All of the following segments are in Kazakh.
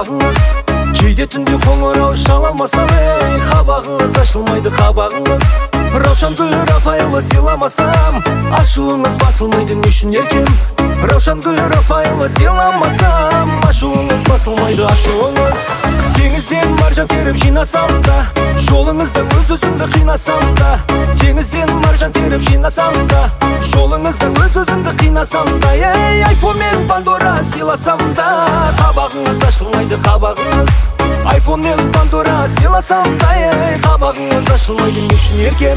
қабағыңыз. Кейде түнде қоңырау шала алмасам, қабағыңыз ашылмайды қабағыңыз. Раушан гүл Рафаэлла сыйламасам, ашуыңыз басылмайды не үшін еркем. Раушан гүл Рафаэлла сыйламасам, ашуыңыз басылмайды ашуыңыз. Теңізден маржан теріп жинасам да, жолыңызда өз-өзімді қинасам да. Теңізден маржан теріп жинасам да, жолыңызда өз-өзімді қинасам да. Айфон мен Пандора сыйласам да, қабағыңыз ашылмайды қабағыңыз. Айфон мен Пандора сыйласам да, қабағыңыз ашылмайды не үшін еркем.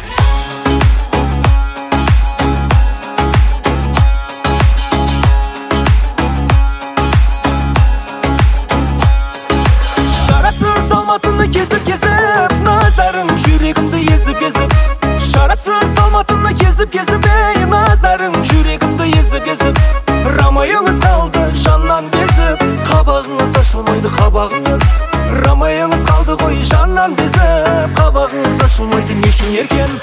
Шарасыз алматыны кезіп-кезіп, назарың жүрегімді езіп-езіп. Шарасыз алматыны кезіп-кезіп, назарың жүрегімді езіп-езіп. Рамайыңыз қалды жаннан безіп, қабағыңыз ашылмайды қабағыңыз. Рамайыңыз қалды ғой жаннан безіп, қабағыңыз ашылмайды не үшін еркем.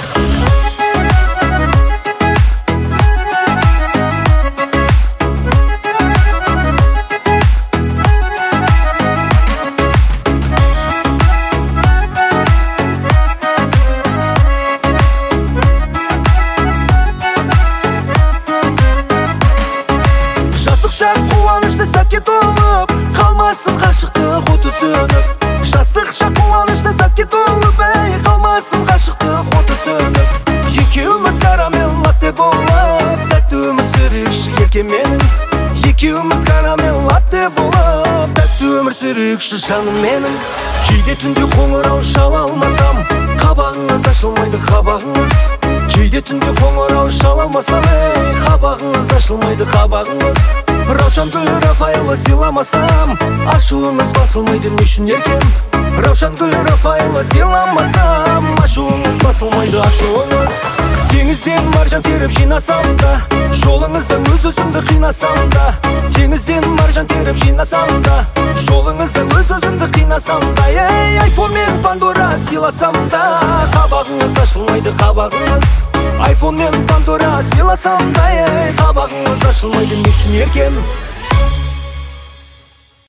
Қуанышты сәтке толып, қалмасын ғашықтық оты сөніп. Жастық шақ қуанышты сәтке толып, қалмасын ғашықтық оты сөніп. Екеуміз карамел латте болып, тәтті өмір сүрейікші еркем менің. Екеуміз карамел латте болып, тәтті өмір сүрейікші жаным менің. Кейде түнде қоңырау шала алмасам, қабағыңыз ашылмайды қабағыңыз. Кейде түнде қоңырау шала алмасам, қабағыңыз ашылмайды қабағыңыз. Раушан гүл Рафаэлла сыйламасам, ашуыңыз басылмайды не үшін еркем. Раушан гүл Рафаэлла сыйламасам, ашуыңыз басылмайды ашуыңыз. Теңізден маржан теріп жинасам да, жолыңызда өз-өзімді қинасам да. Теңізден маржан теріп жинасам да, жолыңызда өз-өзімді қинасам да. Айфон мен Пандора сыйласам да, қабағыңыз ашылмайды қабағыңыз. Айфон мен Пандора сыйласам да, қабағыңыз ашылмайды не үшін еркем.